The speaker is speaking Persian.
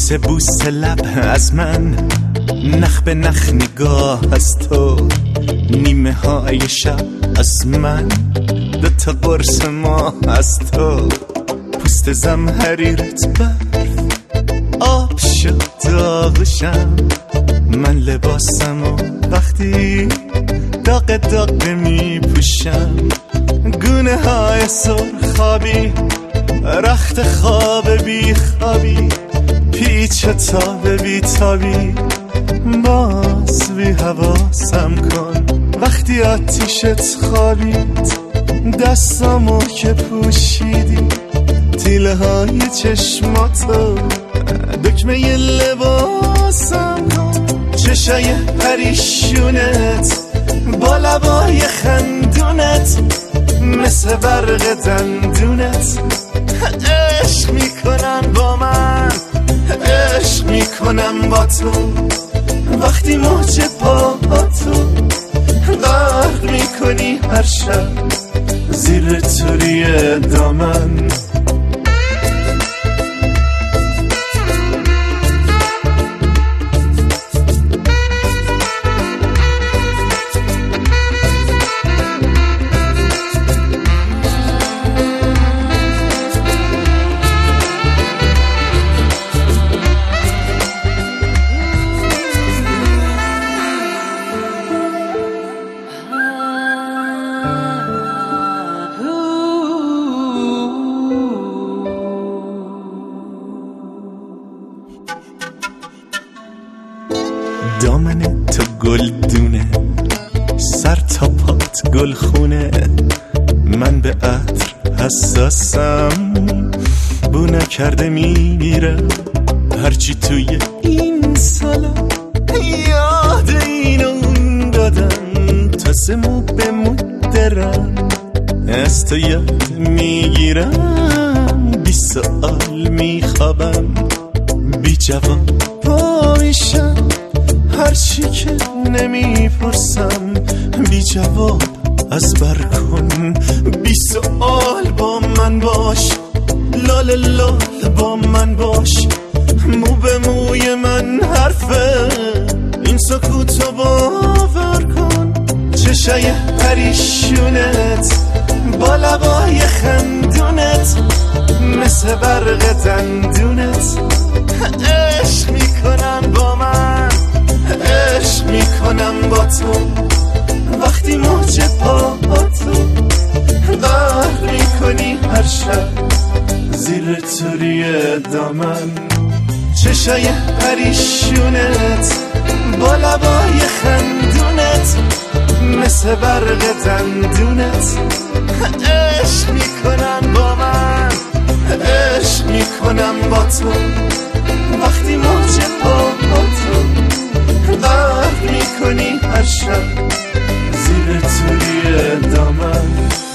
بوس لب از من، نخ به نخ نگاه از تو، نیمه های شب از من، دوتا قرص ماه از تو، پوست زمهریرت برف آب شد داغشم، من لباسمو وقتی داغ داغ می پوشم، گونه های سرخابی رخت خواب بی خوابی، پیچ تاب بی تابی، باز بی حواسم کن وقتی آتیشت خوابید، دستامو که پوشیدی تیله های چشماتو، دکمه لباسم کن، چشای پریشونت با لبای خندونت، مثل برق دندونت، عشق میکنن با من، عشق میکنم با تو، وقتی موج پاهاتو غرق میکنی هر شب زیر توری دامن. دامن تو گل دونه، سر تا پات گل خونه، من به عطر حساسم، بو نکرده میرم، هرچی توی این سالا یاد این اون دادم، تازه مو به مو درم، از تو یاد میگیرم، بی سؤال میخوابم، بی جواب پا میشم، هرچی که نمیپرسم بی جواب از بر کن، بی سؤال با من باش، لال لال با من باش، مو به موی من حرفه، این سکوتو باور کن، چشای پریشونت با لبای خندونت، مثل برق دندونت، عشق میکنن با من، عشق میکنم با تو، وقتی موج پاهاتو غرق میکنی هر شب زیر توری دامن، چشای پریشونت با لبای خندونت، مثل برق دندونت، عشق میکنم با من، عشق میکنم با تو، وقتی موج پاهاتو غرق میکنی هر شب زیر توری دامن.